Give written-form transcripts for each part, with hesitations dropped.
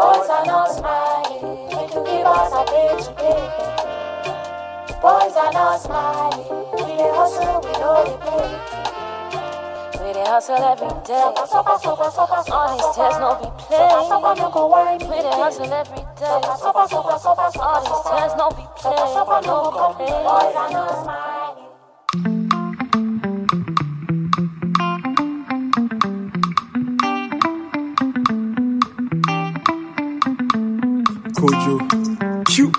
Boys are not smiling. Need to give us a day today. Boys are not smiling. We dey hustle, we know they play. We dey hustle every day. All these tests no be play. We dey hustle every day. All these tests no be play. No go play. Boys are not smiling. Kojo, Q.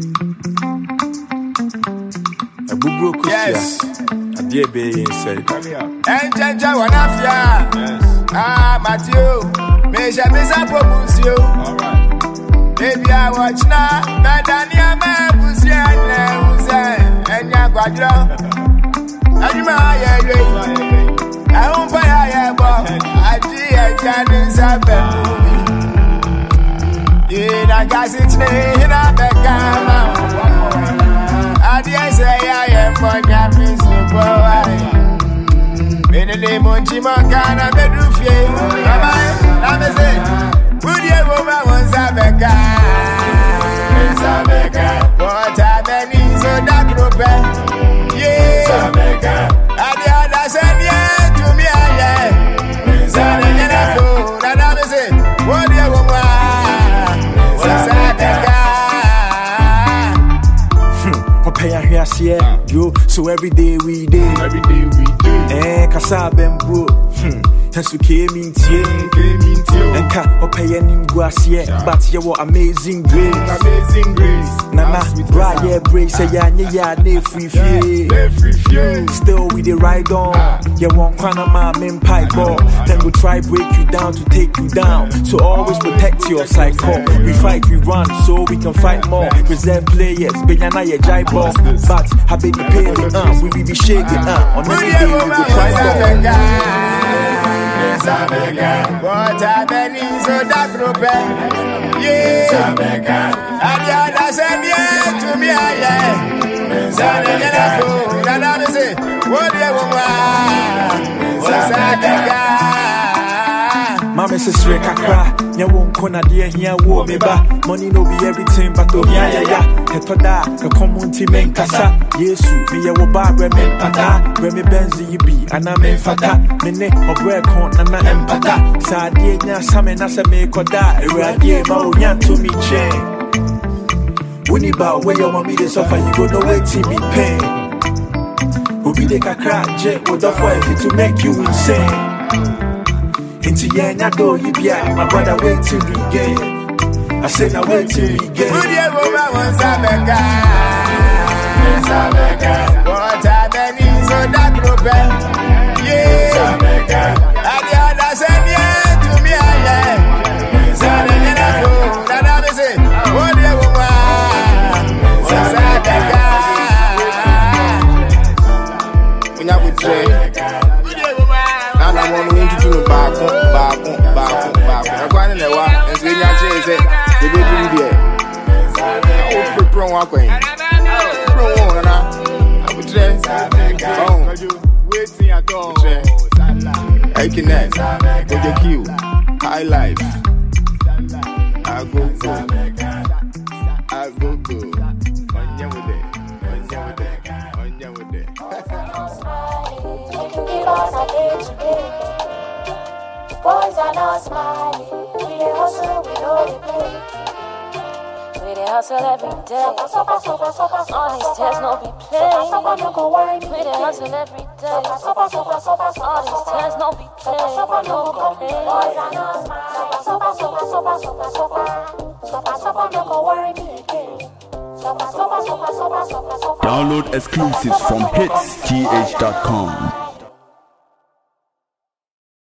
A bubro kusia. Yes. A dear baby inside. Enjenja wanafia. Yes. Matthew. Mesha misa promusio. Alright. Baby, I watch now. Nadania mabusia neuze. Enya kwadro. Ajuma ye. Ahumpa ya bo. Aji ejani sabe. I got it in a becama. I dare say I am for Japanese boy. In the name of Chimokana, Bedufie. I'm a say, would you woman was a becca? What I mean, so that group, yeah, I did not send you to me, yeah. So, and I'm a say, what do you want? Yo, so every day we do. Kasa bembo. Tensu came in tie. Enka opayenim guasie, but you were amazing grace. Nana, bra brace ya ne free fee. Still we dey ride on. You want Panama men pipe ball. Then we try break you down to take you down. So always protect your cycle. We fight, we run, so we can fight more. Reserve players, Benyana ye jive ball. But have been paying we be shaking on every day we go try ball. What I mean is that group, yeah. And the other said, yeah, to me, yeah. So, and I say, what do you want? What's that? Mama says, Rekakra, ya won't corner dear here, war me ba. Money no be everything, but oh, ya. Hetoda, the community men kasa. Yesu, me ya woba, remen pata. Remi benzi be, and I mean fata. Mene, or break on, and I am pata. Sadia, Samen, as a make or die. Radia, Maoyan to me chain. Wuniba, where your mommy is suffer, you go no way to me pain. Who be the kakra, jet, would offer if to make you insane. Into ya do you be my brother wait till we get. I said now wait till we get. Would you woman was a mega? What I mean is that group, yeah. And the other said yeah to me, yeah. So and I say, what do you woman was a mega? When I would say. I want to do back. I'm going to work and say, the baby there. I will put pro one coin. Pro one, I would say, waiting at all. I can next. Go the queue. High life. I go. Boys are not smiling. We dey hustle, we know they play. We dey hustle every day. All these tests no be play. We dey hustle every day. All these tests no be play. No go play. Boys are not smiling. Download exclusives from hitsth.com.